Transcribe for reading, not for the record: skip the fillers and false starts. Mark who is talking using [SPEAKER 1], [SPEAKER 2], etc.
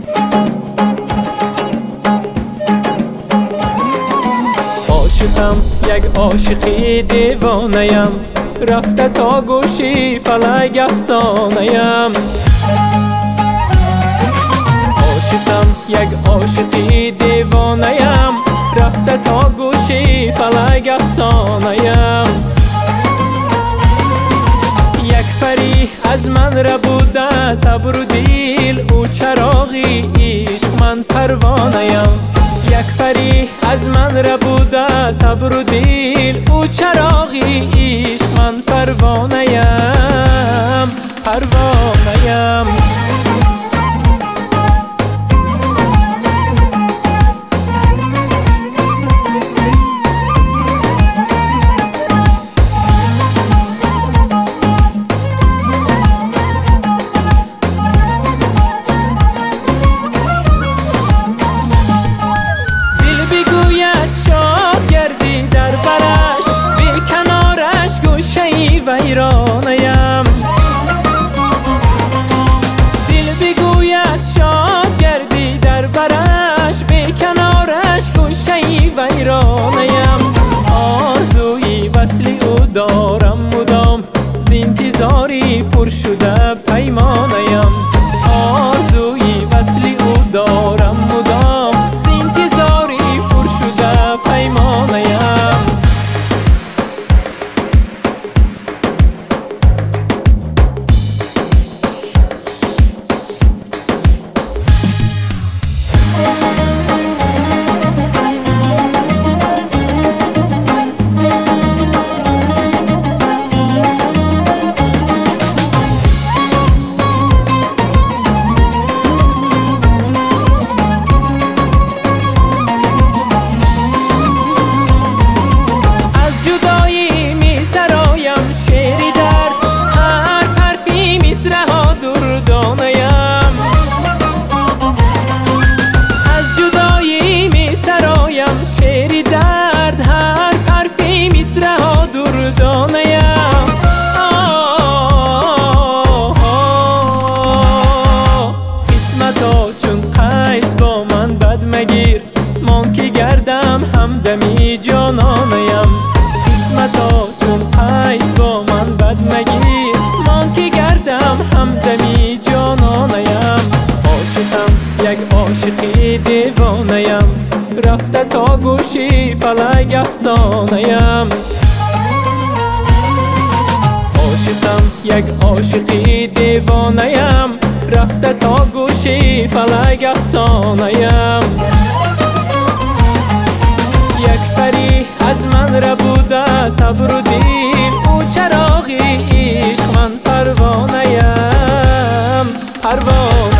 [SPEAKER 1] عاشقم یک عاشقی دیوانه‌ام، رفته تا گوشی فلک افسانه‌ام. عاشقم یک عاشقی دیوانه‌ام، رفته تا گوشی فلک افسانه‌ام. یک پری از من ربوده صبر و دیل، او چراغی عشق من پروانه‌ام. یک پری از من ربوده صبر و دیل، او چراغی عشق من پروانه‌ام، پروانه‌ام. شاد گردی در برش، بی کنارش گوشه ویرانه‌ام. دل بگوید شاد گردی در برش، بی کنارش گوشه ویرانه‌ام. آرزوی وصل او دارم مدام، ز انتظاری پر شده پیمانه‌ام. آرزوی وصل او دارم مدام، ز انتظاری پر شده پیمانه‌ام. شعری درد هر حرفی مصرع ها دردانه‌ام. قسمتا چون قیس با من بد مگیر، من که گردم همدمی جانانه‌ام. قسمتا چون قیس با من بد مگیر، من که گردم همدمی جانانه‌ام. عاشقم یک عاشقی دیوانه‌ام، رفته تا گوشی فلک افسانه‌ام. عاشقم یک عاشقی دیوانه‌ام، رفته تا گوشی فلک افسانه‌ام. یک پری از من ربوده صبر و دیل، او چراغی عشق من پروانه‌ام، پروانه‌ام.